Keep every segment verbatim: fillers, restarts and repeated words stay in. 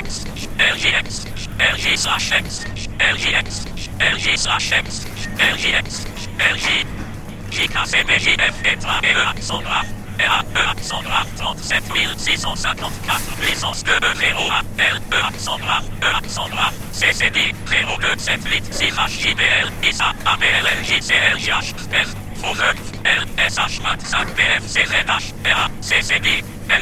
X, L G X, L G slash X, L G X, L G slash X, L G X, L G, J K C B J F Tetra E accent grave, R A E accent grave, trente-sept mille six cent cinquante-quatre, puissance deux E zéro A, L E accent grave, E accent grave, C C D, zéro deux sept huit six H J B L, I S A, A B L L J C L J H, L, Faux L, S H vingt-cinq B F C Z H, R A, C C D, L,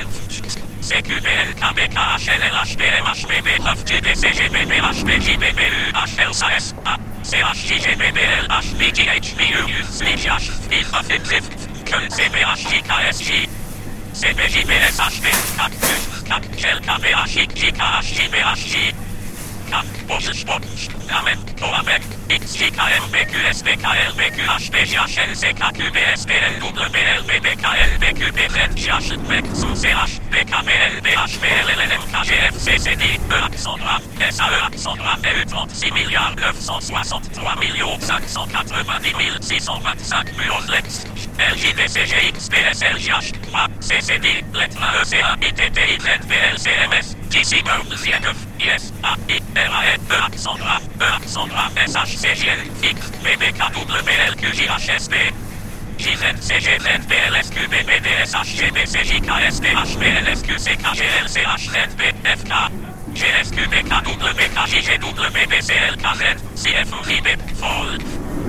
C Q B L, K B K H L L H B M H B B H G B C G B B H B J B B U H L S A S A C H J G B B L H B G H B U U S H H I F F F Q C B H J K S J C B J B S H B K Q K L K B H I J K H J B H J K Bosch Sport Amen Toamek X J K M B Q S B K L B Q H B J H L C K Q B S B L W B L B B K L B Q B Z J H B sous C H B K B L B H B L L L M K G F C C D E accent grave S A E accent grave E U trente-six milliards neuf cent soixante-trois millions cinq cent quatre-vingt-dix mille six cent vingt-cinq Lex L J D C G X B S L J H A C C D lettre E C A I T T Y Z B L C M S J C G Z F I S A I R A E E accent grave E accent grave S H C J L X B B K W L Q J H S B J Z C G Z B L S Q B B D S H G B C J K S D H B L S Q C K G L C H Z B F K G S Q B K W K J G W B C L K Z C F J B Fold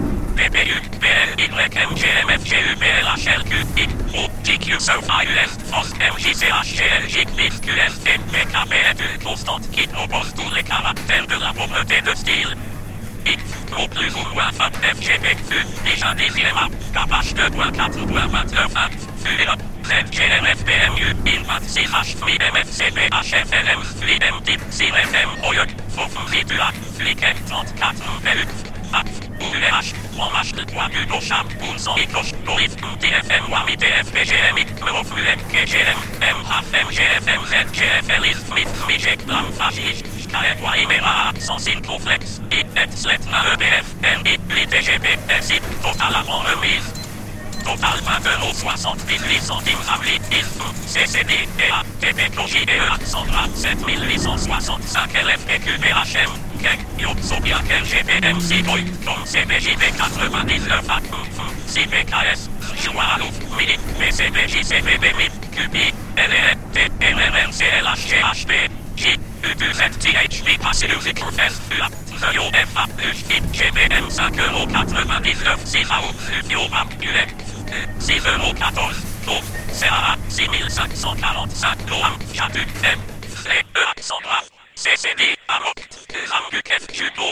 B B U B L Y M G M F G U B L H L Q I O G Q SOFA U S Force M J C H G L J Q Q S T B K B F une constante qui propose tous les caractères de la pauvreté de style. X, au plus ou moins F F G B Q, déjà dixième A, K deux point quatre point vingt-neuf A, F U E A, Z G R F B M U, I vingt-six H, F I M F C B H F L M, F I M D I P, S I R F M, O Y, F O F V U A, F L I C M trente-quatre V U, A, U R H, trois H, trois U Docham, Boulson I Coche, Dorif, D F M, W A M I T F B G M I, M O F U M, K G M, M H M G F M Z G F L I S, M I T, M I J, Blam, Fagij, K F Y M R A, sans Syncoflex, I N Slet, E B F, M I, L I T G B, S I, Total avant remise. Total vingt euros soixante-dix-huit centimes à litre, C C D, E A, T P K J E accent grave sept mille huit cent soixante-cinq L F P Q B H M, Kek, Yop, Sobiak, L G B M, Siboy, Tom C B J B quatre-vingt-dix-neuf A, C B K S, Jouaralouf, Mini, B C B J C B B M I, Q P, L E T, R R R C L H G H B, J, U deux Z T H B, Passé Music Fest, U A, Zoyo F A, U J, G B M cinq euros quatre-vingt-dix-neuf, six A O, Ufio, A, U L six euros quatorze, Tof, C A A, six mille cinq cent quarante-cinq, Noam, Jatu, M, F E accent grave, C C D, Amok, Zamguk F, Judo,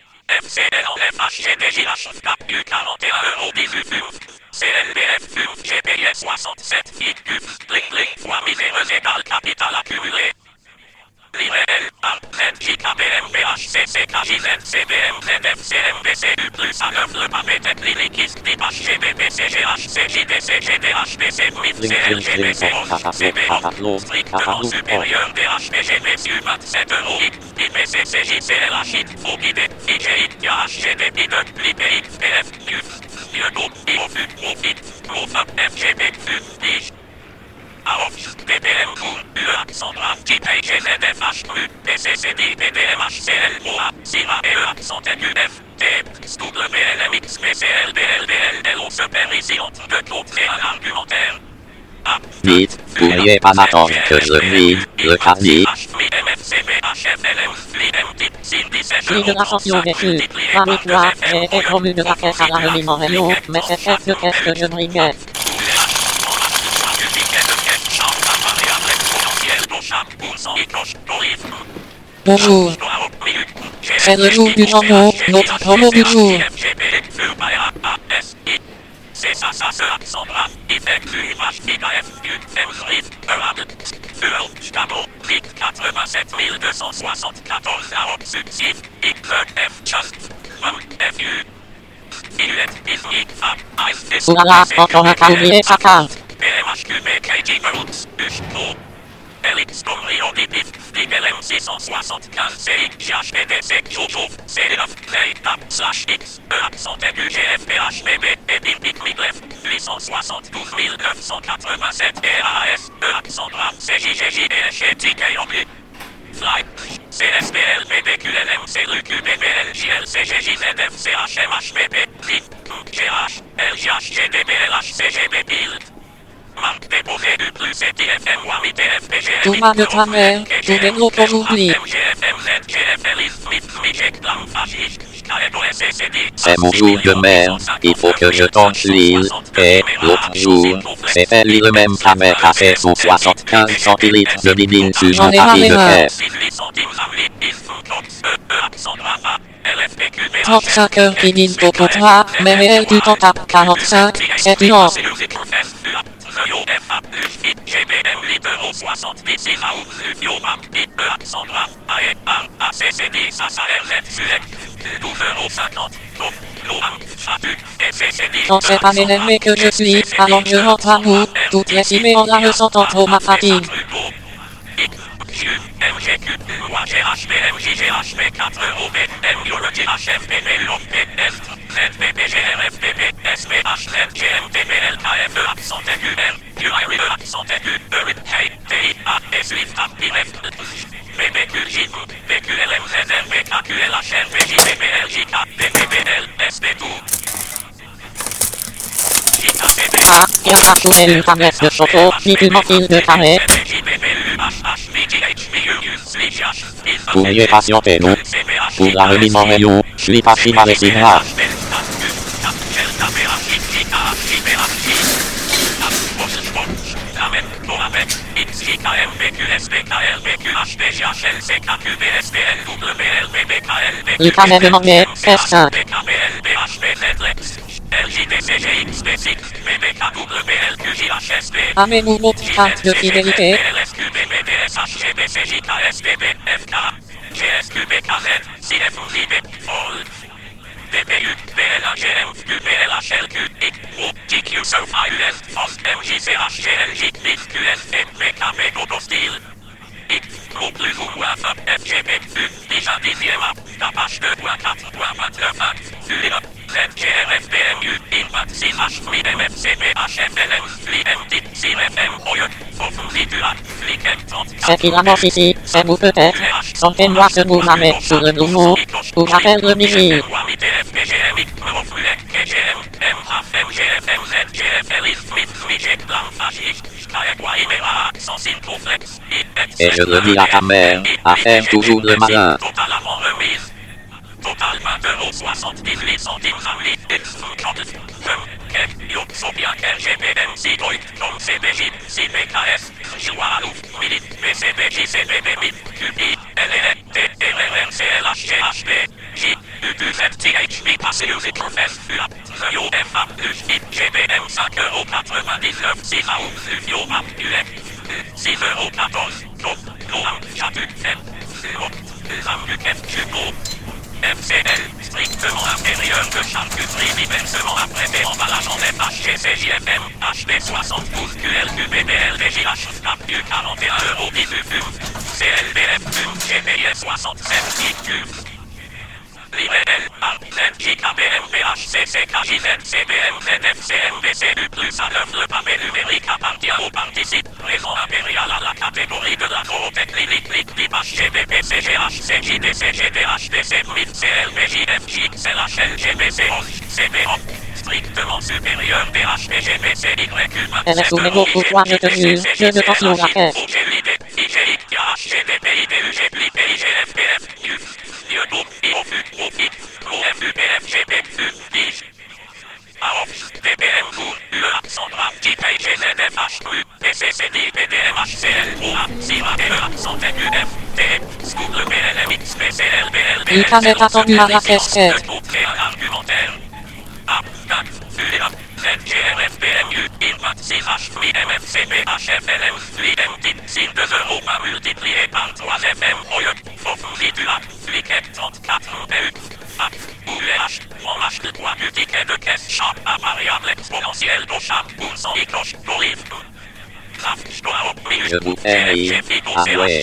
F C L F H G D J H, K U quarante et un euros dix-huit, F U F, C L B F, F U F, G P S soixante-sept, F I C, U F, Bling Bling, fois miséreuse égale capital accumulé. L'I-R-L, A, Z, J, K, B, M, B, H, C, C, K, J, Z, C, B, M, Z, F, C, M, B, C, U, plus A, neuf, le pavé, tête, Lilikis, D, H, G, B, B, C, G, H, C, J, D, C, G, D, H, B, C, M, I, C, L, G, B, C, O, C, B, O, strictement supérieur, D, H, B, G, B, C, U, vingt-sept euros, I, I, B, C, C, J, C, L, H, I, F, O, I, D, I, J, I, H, G, D, I, D, L, I, P, I, P, F, U, F, I, O, I, O, F, U, O, F, I, O, F, F, G, B, F, U, I, J, A O F, B P M, U, U, accent grave, J P, G, Z, F, H, U, P, C, C, D, B, D, M, H, C, L, O, A, S I R A, E, accent aigu, F, T, W, L, M, X, B, C, L, B, L, B, L, D, O, se perd ici entre deux taux et un argumentaire. A, Vite, pourriez pas m'attendre que je vide le casier. Prix de l'ascension des flux, avec moi, j'ai été promu de la caisse à la remise en rayon, mais c'est chef de caisse que je briguais. Bonjour. C'est le jour du jambon, notre promo du jour. C'est ça, ça, ce accent grave, I fait Q, H, I, K, F, U, M, R I F, Eurable, Fuel, Stabo, Ric, quatre-vingt-sept mille deux cent soixante-quatorze, A O, Subsif, I, F, Just, M, F, U, Filuette, Isni, Fab, Ice, Oulala, encore un cas oublié sa carte. B M H Q, B, K, J, Roots, U, O, L X, comme Rio, D, P I F, D, L M six cent soixante-quinze, C, J, H, B, D, C, Jojo, C, neuf, Play, Tab, Slash, X, E, accent aigu, G, F, P, H, B, B, et B, B, Miglef, huit cent soixante-douze mille neuf cent quatre-vingt-sept, R A S, E, accent grave, C, J, G, J, D, H, T, K, Fly, G H, L G H, G D B L H, C G B Build. Marque déposée du plus C T F M, Wami T F P G M. Thomas de ta mère, je développe aujourd'hui. C'est mon jour de merde, il faut que je tente l'île. Et l'autre jour, c'était l'île même sa mère a fait son soixante-quinze centilitres de bibine sur mon tapis de caisse. trente-cinq heures qui disent pour toi, mais réel tu t'en tapes quarante-cinq, c'est une honte. G B M libéraux soixante-dix Yo Mam Bip Alexandra A E R A C C D S A S A R Z Sulek douze euros cinquante Loam Chatu S C C D. On sait pas l'énervé que je suis, alors je rentre à bout, toutes les cimées en la ressentant trop ma fatigue. M G Q, moi G H P M J G H P quatre euros B, M G H H F P P L O P S, Z P P G R F P P, S P H Z G M T P L K F E accent aigu R, U I R E accent aigu, E R I T, T I A, S U I T A, I R F, B B Q J, B Q L M Z R, B K Q L H R, B J P P L J K, B P P L, S P tout. Ah, il y a tout une tablette de photo, si tu m'enfiles de carré. Pourriez patienter, non? Pour la remise en rayon, je suis pas si mal si grave. Lucas m'a demandé, F cinq. À mes mouvements de carte de fidélité. D P U, B L A G M, U P L H L Q, I, O, G Q, SOFA, U N, F O S, M J C H, G L J, L I F, Q N, M P K P, Gogo Style. X, gros plus ou moins F, G P, U, déjà dixième A, tapage deux point quatre point vingt-neuf A, U, Z, G R F, P M U, Impact, six H, M I M F, C P H, F L M, L I M D, S I R F M, O Y, Fofum, Lidula, L I M trente. C'est qu'il avance ici, c'est vous peut-être. Sentez-moi ce mot ma mère sur le nouveau, ou j'appelle le missile. Et je le dis à ta mère, à faire toujours le malin. Total vingt euros soixante-dix-huit centimes à litre. Sophia K G P M C Goy, Tom C B J, C B K S, Chihuahua, Milit, B C B J C B B M I, Q P, L N T, R R C L H G H P, J, U Q Z T H B, Passé Music Profess, U A, Yo F A, U J, G B M cinq euros quatre-vingt-dix-neuf, six A U, Yo A, U F, six euros quatorze, Yo, Yo A, Chatu, M, Yo, Zam U F, Chupo. F C L, strictement inférieur de charcuterie, diversement apprêté emballage en F H G C J F M, H P soixante-douze Q L Q B B L V J H, K Q quarante et un euros dix-huit fume, C L B F fume, G P I S soixante-sept I Q. L'I-R-L, A R, Z, J, K, B, M, P, H, C, C, K, J, Z, C, B, M, Z, F, C, M, B, C, U, plus à l'œuvre, le pavé numérique appartient au participe, raison impériale à la catégorie de la zootechnie, lick, P, H, G, B, P, C, G, H, C, J, D, C, G, D, H, D, C, M I T, C, L, B, J, F, J, X, L, H, L, G, B, C, O, C, B, O, strictement supérieur, B, H, P, G, B, C, Y, U, Elle est sous mes mots pour toi, je te jure, je ne pense pas la faire. Lucas est attendu à la casquette. Z G R F P M U, Impact six H, M I M F C P H F L M, L I M D, S I R deux euros pas multiplié par trois F M, O Y, Fofum, Lidula, Fliquet trente-quatre, P U, A, U H, on achète trois du ticket de caisse, shop à variable exponentielle, d'Ocham, Bourson et cloche, d'Olive. Je vous fais rire, ah ouais.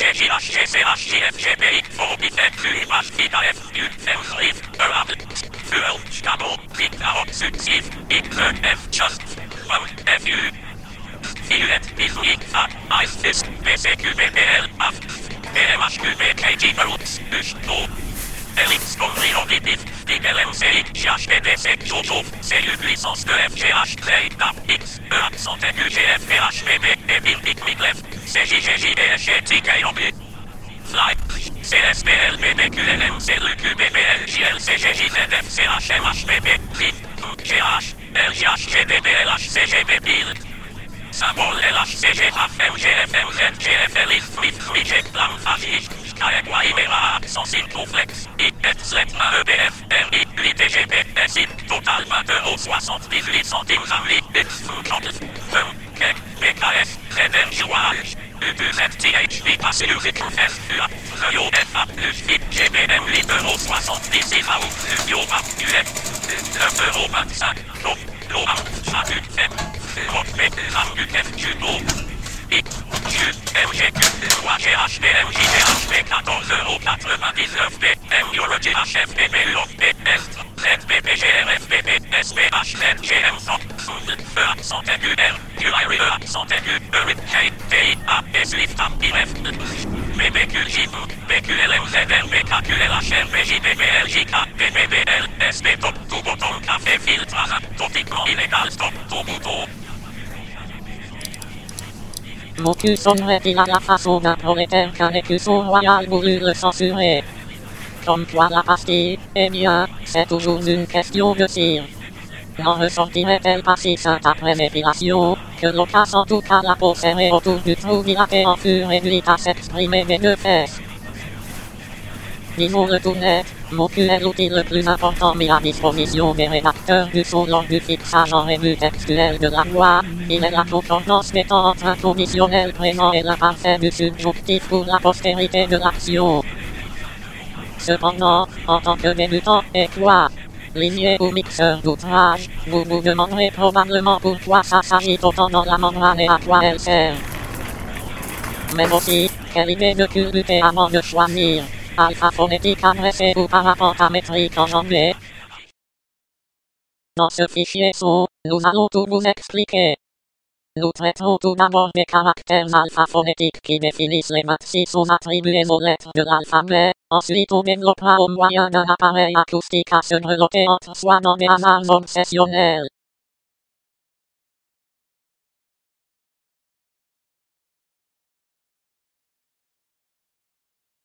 Elix Conrioritif, D L M C X, H P D C, Jojo, cellule licence de F G H, Clay, T A P, X, E, accent aigu, G F, P H, P B, et Bildic, Midlef, C J G J, D S G, T K, O B, Fly, C S P L, B B Q L M, C L Q, B B L, J L, C G J, Z F, C H, M H, P B, L I, G H, L G H, G D B, L H, C G B, Build, Symbole L H, C G H, M G F, M Z, G F L, I F, M I F, Reject, Lam, Fagich, K Y, Y, Mera, accent, Simploflex, I, F, Slet, A, E, B, F, R, I, L I, T, G, P, S, I, Total, vingt-deux euros soixante-dix-huit centimes, Zamli, X, F, M, K, B K S, Z, N, J, Y, U, U, Z, T, H, V, Pass, U, Z, S, U, A, R, O, F, A, plus, I, G, B, M, L I, euros soixante-dix, I, A, U, plus, Yo, A, U, F, neuf euros vingt-cinq, Lo, Lo, A, A, U, M, Rock, B, A, U, F, Q, O, I, Q, M, G, Q, trois, G, H, B, M, J, G, H, B, quatorze euros quatre-vingt-dix-neuf, B, M, Euro, G, H, F, B, B, L, O, B, S, Z, B, P, G, R, F, B, B, S, B, H, Z, G, M, F, E, accent aigu, R, Q, I, R, E, accent aigu, E, R, K, T, I, A, S, L, I, F, A, I, F, B, B, Q, J, B, Q, L, M, Z, R, B, K, Q, L, H, R, B, J, B, B, L, J, K, B, B, B, L, S, B, top, tout bouton, café, filtre, topiquement illégal, stop, tout bouton. Mocus sonnerait-il à la façon d'un prolétaire qu'un écusson royal voulut le censurer? Comme quoi la pastille, eh bien, c'est toujours une question de cire. N'en ressortirait-elle pas si sainte après l'épilation, que l'occasion en tout cas la peau serrée autour du trou dilaté en fut réduite à s'exprimer des deux fesses? Disons le tout net, Mocus est l'outil le plus important mis à disposition des rédacteurs du son lors du fixage en revue textuelle de la loi. Il est la concordance mettant entre un conditionnel présent et l'imparfait du subjonctif pour la postérité de l'action. Cependant, en tant que débutant, et quoi, lignée ou mixeur d'outrage, vous vous demanderez probablement pourquoi ça s'agit autant dans la membrane et à quoi elle sert. Mais aussi, quelle idée de culbuter avant de choisir alpha phonétique adressé ou paramétrique en anglais. Dans ce fichier son, nous allons tout vous expliquer. Nous traiterons tout d'abord des caractères alpha-phonétiques qui définissent les maxisons attribués aux lettres de l'alphabet. Ensuite, on développera au moyen d'un appareil acoustique à se grelotter entre soi dans des hasards obsessionnels.